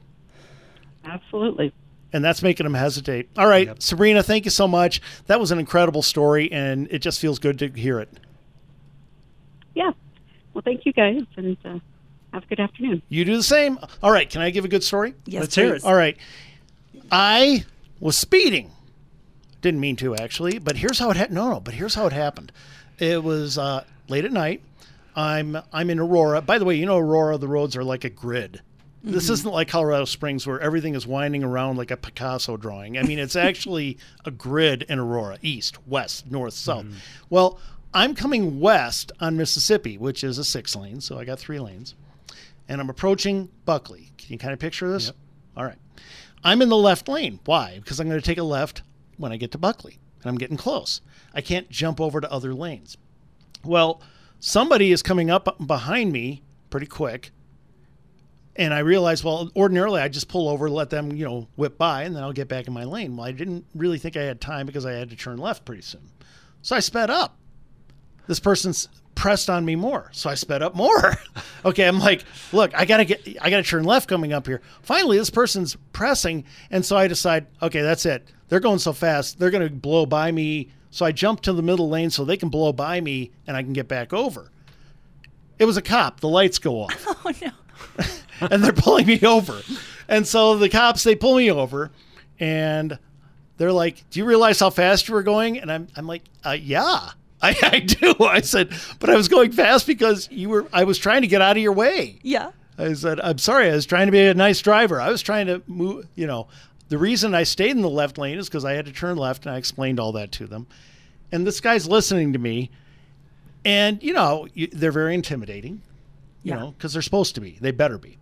Absolutely. And that's making them hesitate. All right, yep. Sabrina, thank you so much. That was an incredible story, and it just feels good to hear it. Yeah. Well, thank you guys, and uh, have a good afternoon. You do the same. All right, can I give a good story? Yes, Let's please. hear it. All right. I was speeding. Didn't mean to, actually, but here's how it happened. No, no, but here's how it happened. It was uh, late at night. I'm I'm in Aurora. By the way, you know Aurora, the roads are like a grid. This isn't like Colorado Springs where everything is winding around like a Picasso drawing. I mean, it's actually a grid in Aurora, east, west, north, south. Mm-hmm. Well, I'm coming west on Mississippi, which is a six lane, so I got three lanes. And I'm approaching Buckley. Can you kind of picture this? Yep. All right. I'm in the left lane. Why? Because I'm going to take a left when I get to Buckley, and I'm getting close. I can't jump over to other lanes. Well, somebody is coming up behind me pretty quick. And I realized, well, ordinarily I just pull over, let them, you know, whip by, and then I'll get back in my lane. Well, I didn't really think I had time because I had to turn left pretty soon. So I sped up. This person's pressed on me more, so I sped up more. Okay, I'm like, look, I gotta get, I gotta turn left coming up here. Finally, this person's pressing, and so I decide, okay, that's it. They're going so fast, they're gonna blow by me. So I jump to the middle lane so they can blow by me, and I can get back over. It was a cop. The lights go off. Oh no. And they're pulling me over. And so the cops, they pull me over, and they're like, do you realize how fast you were going? And I'm I'm like, uh, yeah, I, I do. I said, but I was going fast because you were. I was trying to get out of your way. Yeah. I said, I'm sorry. I was trying to be a nice driver. I was trying to move, you know. The reason I stayed in the left lane is because I had to turn left, and I explained all that to them. And this guy's listening to me, and, you know, you, they're very intimidating, you Yeah. know, because they're supposed to be. They better be.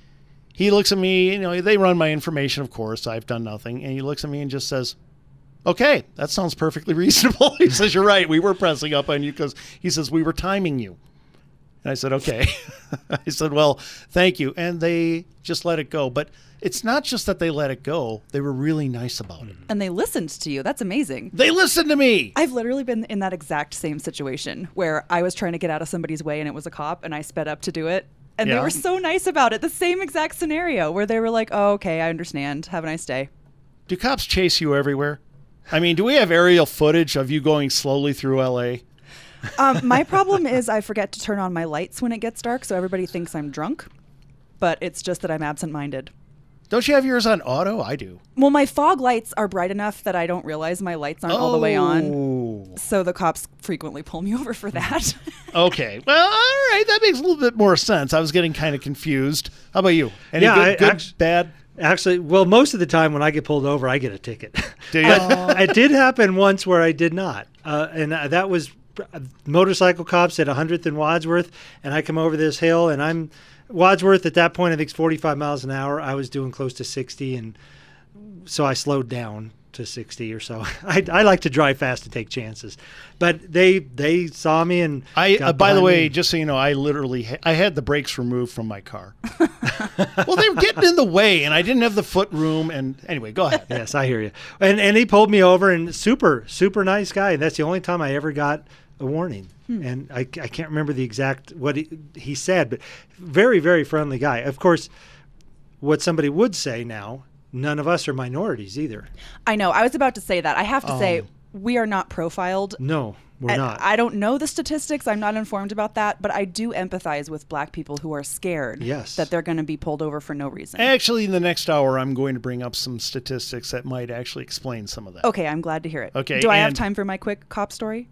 He looks at me, you know, they run my information, of course. I've done nothing. And he looks at me and just says, okay, that sounds perfectly reasonable. He says, you're right. We were pressing up on you because he says, we were timing you. And I said, okay. I said, well, thank you. And they just let it go. But it's not just that they let it go. They were really nice about it. And they listened to you. That's amazing. They listened to me. I've literally been in that exact same situation where I was trying to get out of somebody's way and it was a cop and I sped up to do it. And Yeah. they were so nice about it. The same exact scenario where they were like, oh, okay, I understand. Have a nice day. Do cops chase you everywhere? I mean, do we have aerial footage of you going slowly through L A? Um, my problem is I forget to turn on my lights when it gets dark, so everybody thinks I'm drunk. But it's just that I'm absent-minded. Don't you have yours on auto? I do. Well, my fog lights are bright enough that I don't realize my lights aren't all the way on. Oh. So the cops frequently pull me over for that. Okay. Well, all right. That makes a little bit more sense. I was getting kind of confused. How about you? Any Yeah, good, I- good actu- bad? Actually, well, most of the time when I get pulled over, I get a ticket. Do you? But it did happen once where I did not. Uh, and uh, that was uh, motorcycle cops at one hundredth and Wadsworth. And I come over this hill, and I'm Wadsworth at that point, I think it's forty-five miles an hour. I was doing close to sixty. And so I slowed down to sixty or so. I, I like to drive fast and take chances. But they they saw me and I, got uh, by the behind way, me. just so you know, I literally ha- I had the brakes removed from my car. Well, they were getting in the way, and I didn't have the foot room. And anyway, go ahead. Yes, I hear you. And and he pulled me over, and super super nice guy. That's the only time I ever got a warning. Hmm. And I, I can't remember the exact what he, he said, but very very friendly guy. Of course, what somebody would say now, none of us are minorities either. I know. I was about to say that. I have to Um, say, we are not profiled. No, we're And not. I don't know the statistics. I'm not informed about that, but I do empathize with black people who are scared Yes. that they're going to be pulled over for no reason. Actually, in the next hour, I'm going to bring up some statistics that might actually explain some of that. Okay, I'm glad to hear it. Okay, Do I have and- time for my quick cop story?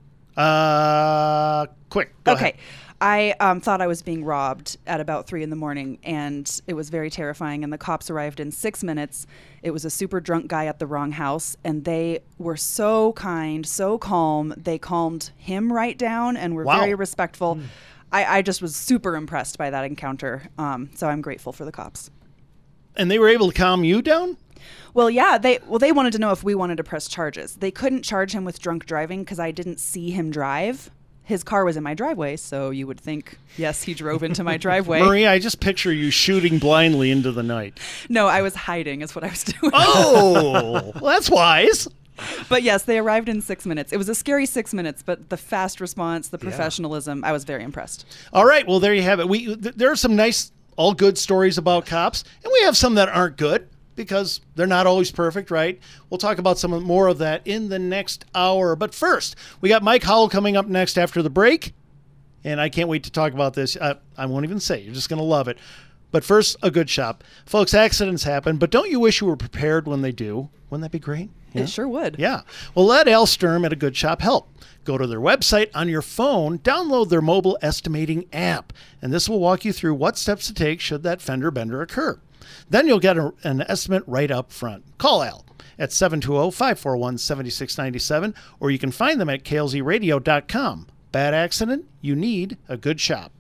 Uh, quick. Go okay. ahead. I um, thought I was being robbed at about three in the morning, and it was very terrifying. And the cops arrived in six minutes. It was a super drunk guy at the wrong house, and they were so kind, so calm. They calmed him right down and were Wow. very respectful. I, I just was super impressed by that encounter. Um, so I'm grateful for the cops. And they were able to calm you down? Well, yeah, they well they wanted to know if we wanted to press charges. They couldn't charge him with drunk driving because I didn't see him drive. His car was in my driveway, so you would think, yes, he drove into my driveway. Maria, I just picture you shooting blindly into the night. No, I was hiding is what I was doing. Oh, well, that's wise. But yes, they arrived in six minutes. It was a scary six minutes, but the fast response, the professionalism, I was very impressed. All right, well, there you have it. We th- there are some nice, all good stories about cops, and we have some that aren't good because they're not always perfect, right? We'll talk about some more of that in the next hour. But first, we got Mike Howell coming up next after the break, and I can't wait to talk about this. I, I won't even say. You're just going to love it. But first, a good shop. Folks, accidents happen, but don't you wish you were prepared when they do? Wouldn't that be great? Yeah? It sure would. Yeah. Well, let Al Sturm at A Good Shop help. Go to their website on your phone, download their mobile estimating app, and this will walk you through what steps to take should that fender bender occur. Then you'll get a, an estimate right up front. Call Al at seven two zero, five four one, seven six nine seven, or you can find them at K L Z radio dot com. Bad accident? You need A Good Shop.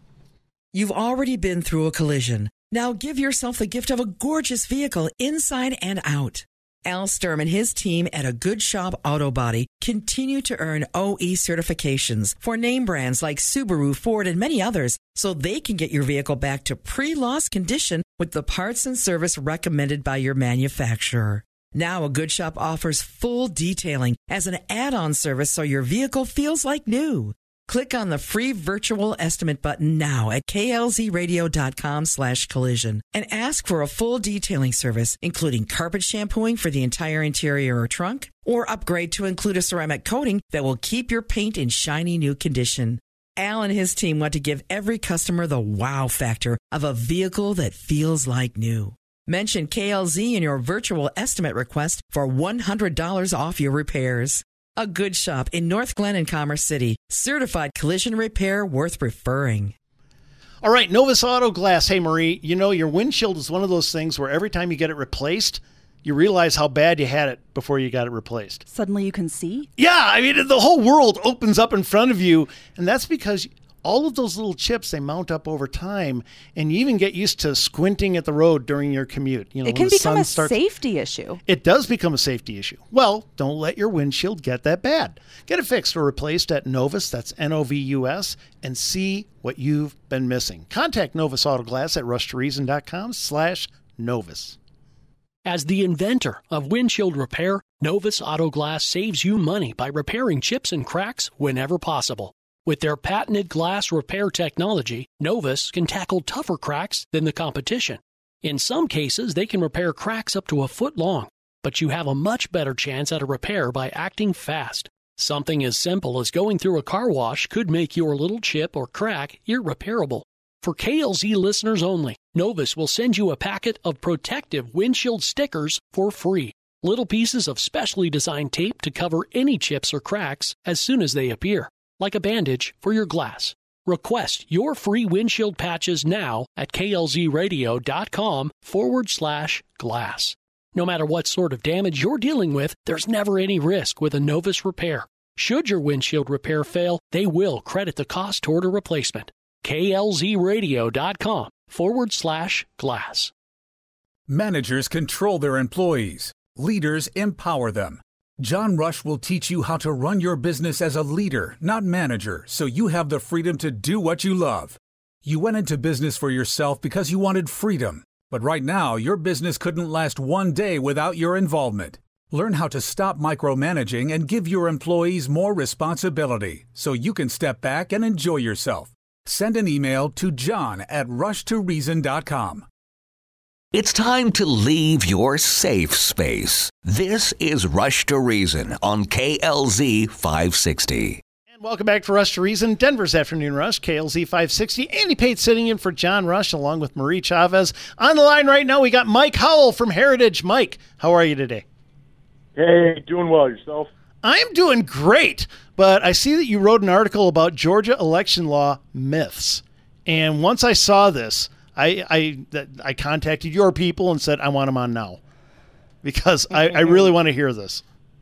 You've already been through a collision. Now give yourself the gift of a gorgeous vehicle inside and out. Al Sturm and his team at A Good Shop Auto Body continue to earn O E certifications for name brands like Subaru, Ford, and many others, so they can get your vehicle back to pre-loss condition with the parts and service recommended by your manufacturer. Now A Good Shop offers full detailing as an add-on service so your vehicle feels like new. Click on the free virtual estimate button now at K L Z radio dot com slash collision and ask for a full detailing service, including carpet shampooing for the entire interior or trunk, or upgrade to include a ceramic coating that will keep your paint in shiny new condition. Al and his team want to give every customer the wow factor of a vehicle that feels like new. Mention K L Z in your virtual estimate request for one hundred dollars off your repairs. A Good Shop in North Glen and Commerce City. Certified collision repair worth referring. All right, Novus Auto Glass. Hey, Marie, you know, your windshield is one of those things where every time you get it replaced, you realize how bad you had it before you got it replaced. Suddenly you can see? Yeah, I mean, the whole world opens up in front of you, and that's because all of those little chips, they mount up over time, and you even get used to squinting at the road during your commute. You know, it can when the become sun a starts, safety issue. It does become a safety issue. Well, don't let your windshield get that bad. Get it fixed or replaced at Novus, that's N O V U S, and see what you've been missing. Contact Novus Auto Glass at rush to reason dot com slash Novus. As the inventor of windshield repair, Novus Auto Glass saves you money by repairing chips and cracks whenever possible. With their patented glass repair technology, Novus can tackle tougher cracks than the competition. In some cases, they can repair cracks up to a foot long, but you have a much better chance at a repair by acting fast. Something as simple as going through a car wash could make your little chip or crack irreparable. For K L Z listeners only, Novus will send you a packet of protective windshield stickers for free. Little pieces of specially designed tape to cover any chips or cracks as soon as they appear, like a bandage for your glass. Request your free windshield patches now at klzradio.com forward slash glass. No matter what sort of damage you're dealing with, there's never any risk with a Novus repair. Should your windshield repair fail, they will credit the cost toward a replacement. klzradio.com forward slash glass. Managers control their employees. Leaders empower them. John Rush will teach you how to run your business as a leader, not manager, so you have the freedom to do what you love. You went into business for yourself because you wanted freedom, but right now your business couldn't last one day without your involvement. Learn how to stop micromanaging and give your employees more responsibility so you can step back and enjoy yourself. Send an email to john at rush to reason dot com. It's time to leave your safe space. This is Rush to Reason on K L Z five sixty. And welcome back to Rush to Reason, Denver's Afternoon Rush, K L Z five sixty. Andy Pate sitting in for John Rush along with Marie Chavez. On the line right now, we got Mike Howell from Heritage. Mike, how are you today? Hey, doing well. Yourself? I'm doing great, but I see that you wrote an article about Georgia election law myths. And once I saw this, I I I contacted your people and said, I want them on now because I, I really want to hear this.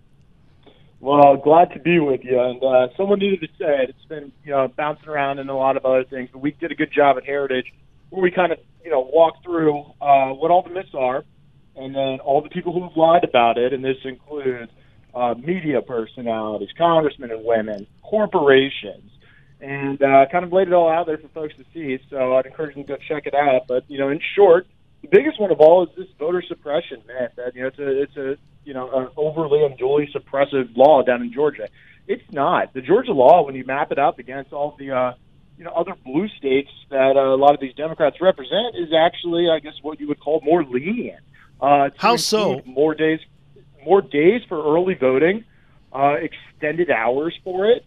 Well, glad to be with you. And uh, someone needed to say it. It's been, you know, bouncing around and a lot of other things, but we did a good job at Heritage where we kind of, you know, walk through uh, what all the myths are and then all the people who have lied about it. And this includes uh, media personalities, congressmen and women, corporations, and uh, kind of laid it all out there for folks to see. So I'd encourage them to go check it out. But, you know, in short, the biggest one of all is this voter suppression, man. That, you know, it's a, it's a, you know, an overly unduly suppressive law down in Georgia. It's not. The Georgia law, when you map it up against all the, uh, you know, other blue states that uh, a lot of these Democrats represent, is actually, I guess, what you would call more lenient. Uh, How so? More days, more days for early voting, uh, extended hours for it.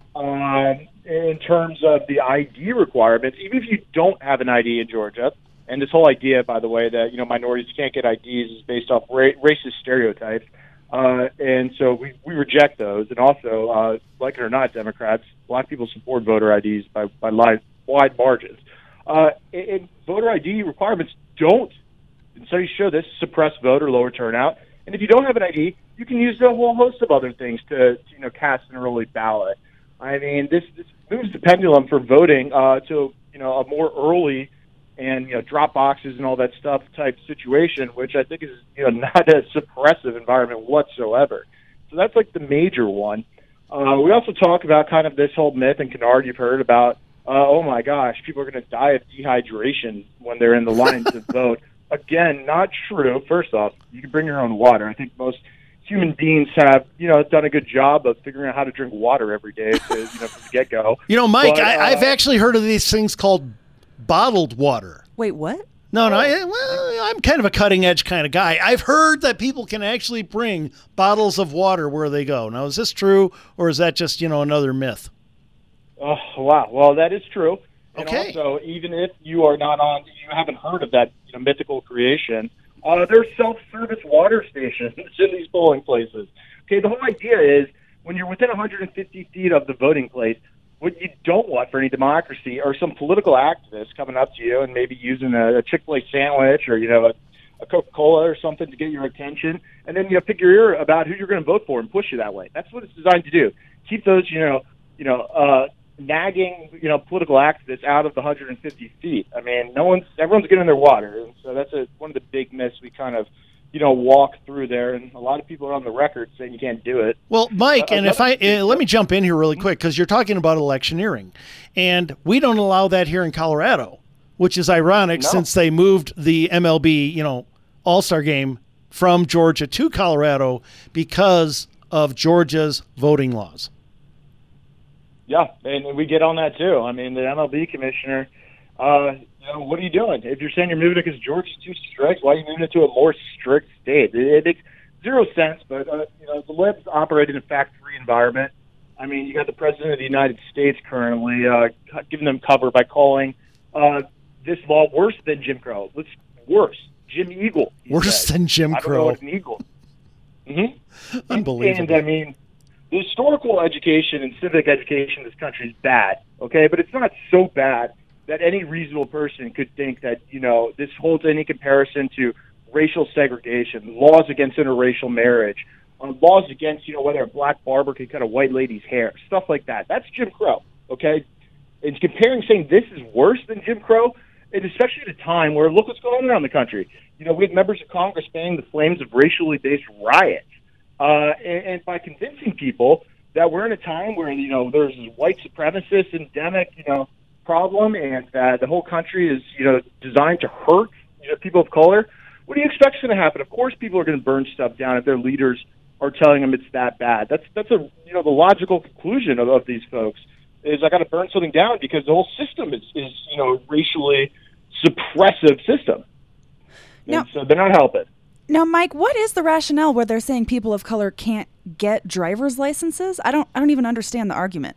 Um, in terms of the I D requirements, even if you don't have an I D in Georgia, and this whole idea, by the way, that, you know, minorities can't get I Ds is based off ra- racist stereotypes. Uh, and so we, we reject those. And also, uh, like it or not, Democrats, black people support voter I Ds by, by li- wide margins. Uh, and, and voter I D requirements don't, and so you show this, suppress vote or lower turnout. And if you don't have an I D, you can use a whole host of other things to, to you know, cast an early ballot. I mean, this, this moves the pendulum for voting uh, to, you know, a more early and, you know, drop boxes and all that stuff type situation, which I think is, you know, not a suppressive environment whatsoever. So that's like the major one. Uh, we also talk about kind of this whole myth and canard you've heard about, uh, oh my gosh, people are going to die of dehydration when they're in the line to vote. Again, not true. First off, you can bring your own water. I think most human beings have, you know, done a good job of figuring out how to drink water every day, to, you know, from the get-go. You know, Mike, but, uh, I, I've actually heard of these things called bottled water. Wait, what? No, no, I, well, I'm kind of a cutting-edge kind of guy. I've heard that people can actually bring bottles of water where they go. Now, is this true, or is that just, you know, another myth? Oh, wow. Well, that is true. And Okay. also, even if you are not on, you haven't heard of that, you know, mythical creation, uh, there's self-service water stations in these polling places. Okay, the whole idea is when you're within one hundred fifty feet of the voting place, what you don't want for any democracy are some political activists coming up to you and maybe using a, a Chick-fil-A sandwich or, you know, a, a Coca-Cola or something to get your attention, and then, you know, pick your ear about who you're going to vote for and push you that way. That's what it's designed to do. Keep those, you know, you know, uh, nagging, you know, political activists out of the one hundred fifty feet. I mean, no one's, everyone's getting their water, and so that's a, one of the big myths we kind of, you know, walk through there, and a lot of people are on the record saying you can't do it. Well, Mike, Uh, and if I uh, let me jump in here really quick, because you're talking about electioneering, and we don't allow that here in Colorado, which is ironic No. since they moved the M L B, you know, All-Star game from Georgia to Colorado because of Georgia's voting laws. Yeah, and we get on that too. I mean, the M L B commissioner, uh, you know, what are you doing? If you're saying you're moving it because Georgia's too strict, why are you moving it to a more strict state? It, it makes zero sense, but, uh, you know, the libs operate in a fact-free environment. I mean, you got the President of the United States currently uh, giving them cover by calling uh, this law worse than Jim Crow. It's worse. Jim Eagle. Worse said. than Jim I don't know Crow. what an eagle. Mm-hmm. Unbelievable. And, I mean, the historical education and civic education in this country is bad, okay? But it's not so bad that any reasonable person could think that, you know, this holds any comparison to racial segregation, laws against interracial marriage, um, laws against, you know, whether a black barber can cut a white lady's hair, stuff like that. That's Jim Crow, okay? And comparing, saying this is worse than Jim Crow, and especially at a time where, look what's going on around the country. You know, we have members of Congress fanning the flames of racially based riots. Uh, and, and by convincing people that we're in a time where, you know, there's this white supremacist endemic, you know, problem, and that the whole country is, you know, designed to hurt, you know, people of color, what do you expect is going to happen? Of course people are going to burn stuff down if their leaders are telling them it's that bad. That's, that's a, you know, the logical conclusion of, of these folks is I got to burn something down because the whole system is, is you know, racially suppressive system. Now- And so they're not helping. Now, Mike, what is the rationale where they're saying people of color can't get driver's licenses? I don't I don't even understand the argument.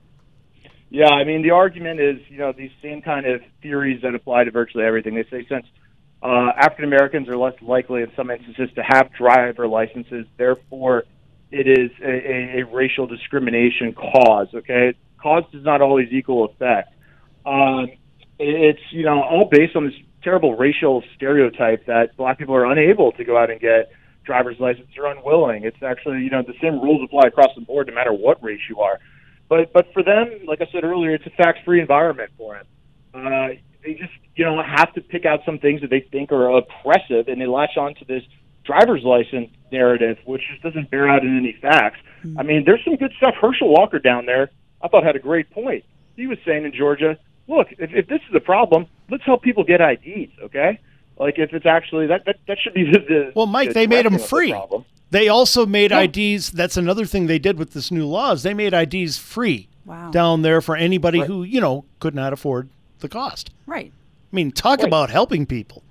Yeah, I mean, the argument is, you know, these same kind of theories that apply to virtually everything. They say since uh, African Americans are less likely in some instances to have driver licenses, therefore it is a, a, a racial discrimination cause, okay? Cause does not always equal effect. Um, it's, you know, all based on this terrible racial stereotype that black people are unable to go out and get driver's license or unwilling. It's actually, you know, the same rules apply across the board no matter what race you are. But but for them, like I said earlier, it's a fact-free environment for them. Uh, they just, you know, have to pick out some things that they think are oppressive, and they latch on to this driver's license narrative, which just doesn't bear out in any facts. I mean, there's some good stuff. Herschel Walker down there, I thought, had a great point. He was saying in Georgia, look, if, if this is a problem, let's help people get I Ds, okay? Like, if it's actually that, that, that should be the. the well, Mike, the they made them direction of the free. problem. They also made Yeah. I Ds. That's another thing they did with this new laws. They made I Ds free Wow. down there for anybody Right. who, you know, could not afford the cost. Right. I mean, talk Right. about helping people.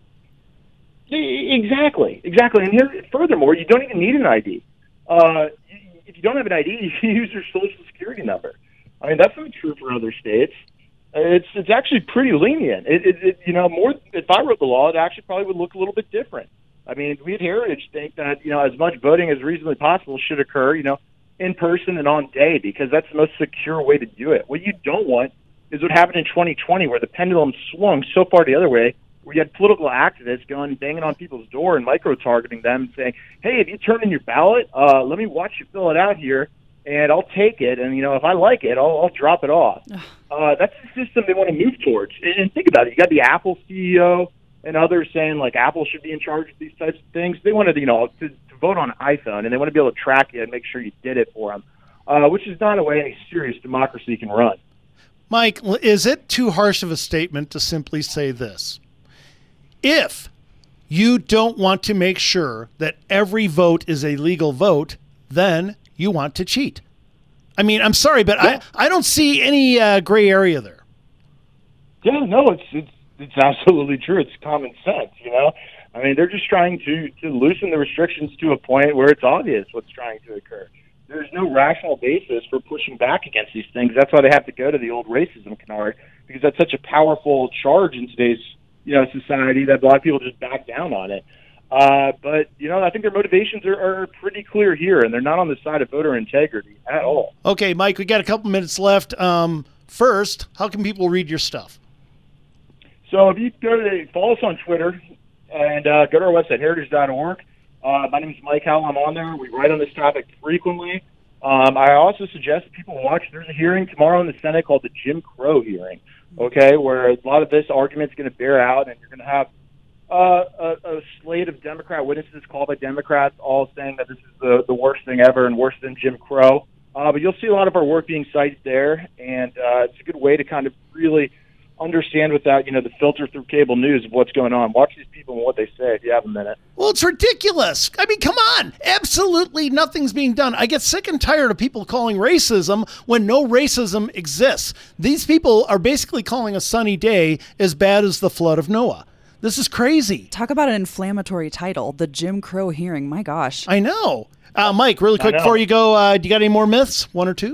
E- Exactly, exactly. And here, furthermore, you don't even need an I D. Uh, if you don't have an I D, you can use your social security number. I mean, that's not true for other states. Uh, It's it's actually pretty lenient. It, it, it you know more. If I wrote the law, it actually probably would look a little bit different. I mean, we at Heritage think that you know as much voting as reasonably possible should occur, you know, in person and on day, because that's the most secure way to do it. What you don't want is what happened in twenty twenty, where the pendulum swung so far the other way, where you had political activists going banging on people's door and micro-targeting them and saying, hey, if you turn in your ballot, uh, let me watch you fill it out here, and I'll take it, and, you know, if I like it, I'll, I'll drop it off. Uh, that's the system they want to move towards. And, and think about it. You got the Apple C E O and others saying, like, Apple should be in charge of these types of things. They wanted, you know, to, to vote on an iPhone, and they want to be able to track you and make sure you did it for them, uh, which is not a way any serious democracy can run. Mike, is it too harsh of a statement to simply say this? If you don't want to make sure that every vote is a legal vote, then you want to cheat. I mean, I'm sorry, but Yeah. I, I don't see any uh, gray area there. Yeah, no, it's it's it's absolutely true. It's common sense, you know. I mean, they're just trying to to loosen the restrictions to a point where it's obvious what's trying to occur. There's no rational basis for pushing back against these things. That's why they have to go to the old racism canard, because that's such a powerful charge in today's you know society that a lot of people just back down on it. Uh, but you know, I think their motivations are, are pretty clear here, and they're not on the side of voter integrity at all. Okay, Mike, we got a couple minutes left. Um, first, how can people read your stuff? So if you go to the, follow us on Twitter and uh, go to our website, heritage dot org. Uh, my name is Mike Howell. I'm on there. We write on this topic frequently. Um, I also suggest that people watch. There's a hearing tomorrow in the Senate called the Jim Crow hearing, okay, where a lot of this argument is going to bear out, and you're going to have uh, a, a slate of Democrat witnesses called by Democrats all saying that this is the, the worst thing ever and worse than Jim Crow. Uh, but you'll see a lot of our work being cited there, and uh, it's a good way to kind of really understand without, you know, the filter through cable news of what's going on. Watch these people and what they say if you have a minute. Well, it's ridiculous. I mean, come on. Absolutely nothing's being done. I get sick and tired of people calling racism when no racism exists. These people are basically calling a sunny day as bad as the flood of Noah. This is crazy. Talk about an inflammatory title, the Jim Crow hearing. My gosh. I know. Uh, Mike, really quick I know. before you go, uh, do you got any more myths? One or two?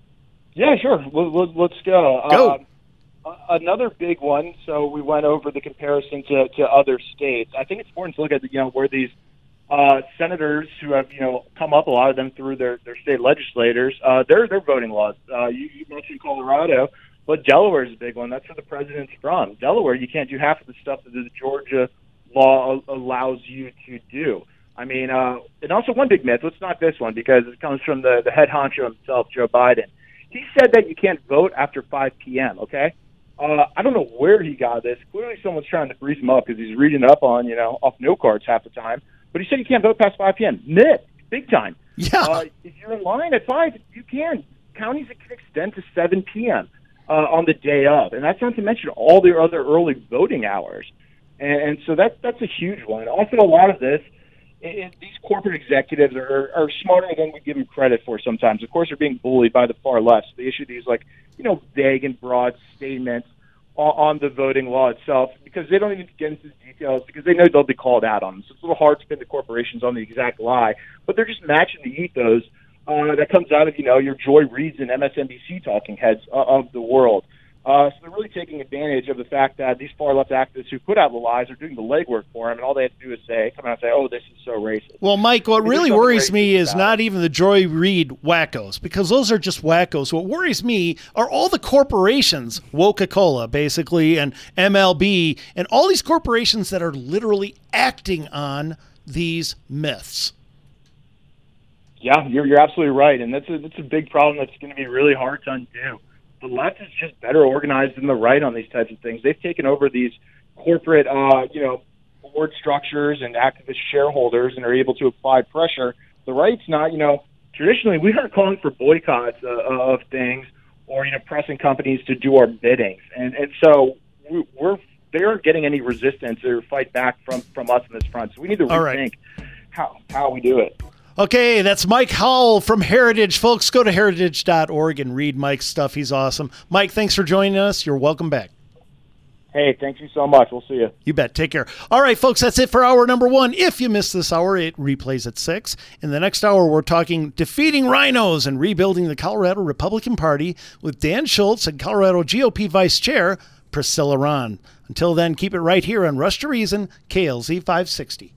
Yeah, sure. Let, let, let's go. Go. Um, Another big one, so we went over the comparison to, to other states. I think it's important to look at, you know, where these uh, senators who have, you know, come up, a lot of them through their, their state legislators, uh, their, their voting laws. Uh, you, you mentioned Colorado, but Delaware is a big one. That's where the president's from. Delaware, you can't do half of the stuff that the Georgia law allows you to do. I mean, uh, and also one big myth, let's not this one, because it comes from the, the head honcho himself, Joe Biden. He said that you can't vote after five p.m., okay? Uh, I don't know where he got this. Clearly someone's trying to breeze him up because he's reading up on, you know, off note cards half the time. But he said you can't vote past five p.m. Myth, big time. Yeah. Uh, if you're in line at five, you can. Counties can extend to seven p.m. Uh, on the day of. And that's not to mention all the other early voting hours. And, and so that, that's a huge one. Also, a lot of this, it, these corporate executives are, are smarter than we give them credit for sometimes. Of course, they're being bullied by the far left. So they issue these, like, you know, vague and broad statements on, on the voting law itself because they don't even get into the details because they know they'll be called out on them. So it's a little hard to pin the corporations on the exact lie, but they're just matching the ethos uh, that comes out of, you know, your Joy Reids and M S N B C talking heads uh, of the world. Uh, so they're really taking advantage of the fact that these far-left activists who put out the lies are doing the legwork for them, and all they have to do is say, come out and say, oh, this is so racist. Well, Mike, what I mean, really there's worries nothing me racist is about not it. even the Joy Reid wackos, because those are just wackos. What worries me are all the corporations, Coca-Cola, basically, and M L B, and all these corporations that are literally acting on these myths. Yeah, you're you're absolutely right, and that's a that's a big problem that's going to be really hard to undo. The left is just better organized than the right on these types of things. They've taken over these corporate, uh, you know, board structures and activist shareholders, and are able to apply pressure. The right's not, you know, traditionally we aren't calling for boycotts uh, of things or, you know, pressing companies to do our biddings, and and so we- we're they aren't getting any resistance or fight back from, from us in this front. So we need to All rethink right. how how we do it. Okay, that's Mike Howell from Heritage. Folks, go to heritage dot org and read Mike's stuff. He's awesome. Mike, thanks for joining us. You're welcome back. Hey, thank you so much. We'll see you. You bet. Take care. All right, folks, that's it for hour number one. If you missed this hour, it replays at six. In the next hour, we're talking defeating rhinos and rebuilding the Colorado Republican Party with Dan Schultz and Colorado G O P Vice Chair Priscilla Ron. Until then, keep it right here on Rush to Reason, K L Z five sixty.